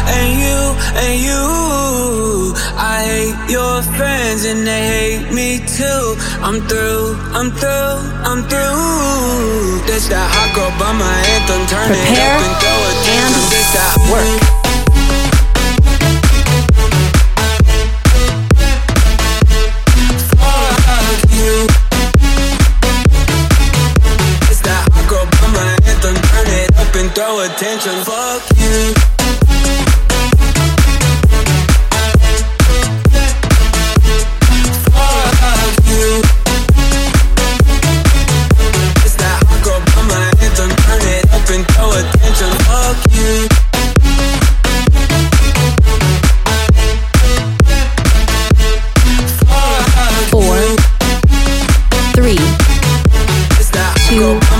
and you. I hate your friends and they hate me too. I'm through. This that hot girl by my anthem. Turn it up and throw it down. This that work. Throw attention, fuck you. Fuck you. It's that hot girl by my anthem. Turn it up and throw attention, fuck you. Four, 3, 2,